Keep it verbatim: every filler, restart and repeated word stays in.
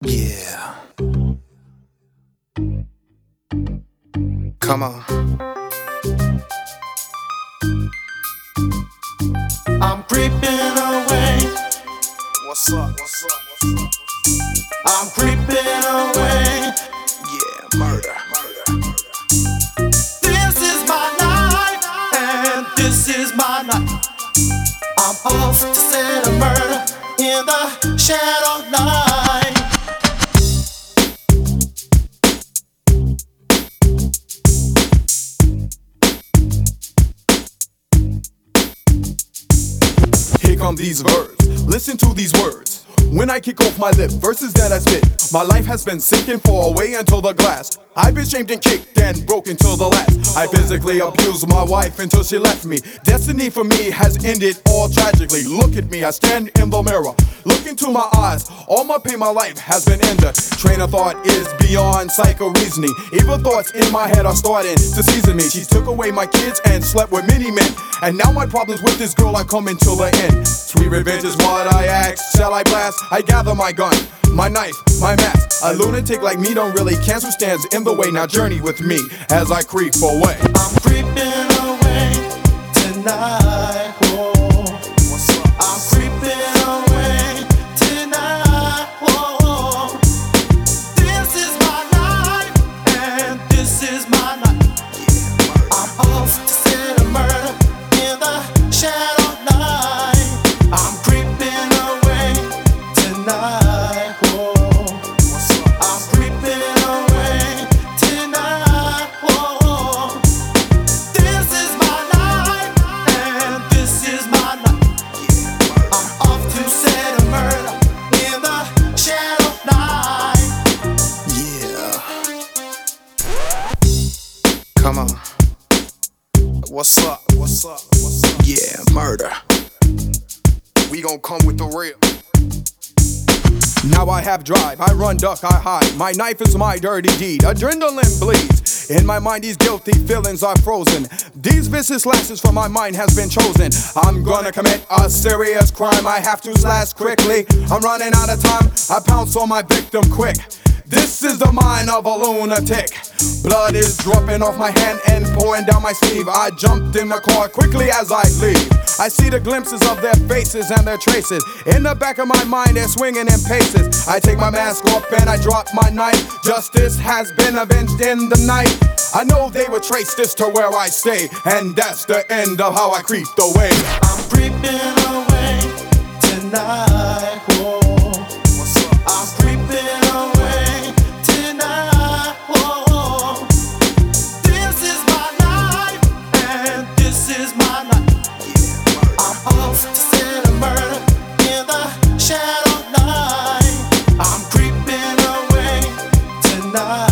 Yeah. Come on. I'm creeping away. What's up? What's up? What's up? I'm creeping away. Yeah, murder. Murder. This is my life, and this is my night. I'm off to set a murder in the shadow night. Here come these verbs, listen to these words. When I kick off my lip, verses that I spit, my life has been sinking far away until the glass. I've been shamed and kicked and broken till the last. I physically abused my wife until she left me. Destiny for me has ended all tragically. Look at me, I stand in the mirror. Look into my eyes, all my pain, my life has been ended. Train of thought is beyond psycho reasoning. Evil thoughts in my head are starting to season me. She took away my kids and slept with many men. And now my problems with this girl are coming till the end. Sweet revenge is what I ask. Shall I blast? I gather my gun, my knife, my mask. A lunatic like me don't really cancel stands in the way. Now journey with me as I creep away. I'm creeping away tonight. Oh, What's up? I'm creeping away tonight. Oh, this is my life, and this is my night. Yeah, murder. I'm off to set a murder in the shadow night. I'm creeping away tonight. Oh, What's up? I'm creeping away tonight. Oh, this is my life, and this is my night. Yeah, murder. I'm off to set a murder in the shadow night. Yeah. Come on. What's up? What's up? What's up? Yeah, murder. We gon' come with the real. Now I have drive, I run, duck, I hide. My knife is my dirty deed, adrenaline bleeds. In my mind these guilty feelings are frozen. These vicious lashes from my mind has been chosen. I'm gonna commit a serious crime, I have to slash quickly. I'm running out of time, I pounce on my victim quick. This is the mind of a lunatic. Blood is dropping off my hand and pouring down my sleeve. I jumped in the car quickly as I leave. I see the glimpses of their faces and their traces. In the back of my mind they're swinging in paces. I take my mask off and I drop my knife. Justice has been avenged in the night. I know they would trace this to where I stay, and that's the end of how I creeped away. I'm creeping away tonight. Oh, What's up? I'm creeping away tonight. Oh, this is my life, and this is my night. Yeah, murder. I'm off to set a murder in the shadow night. I'm creeping away tonight.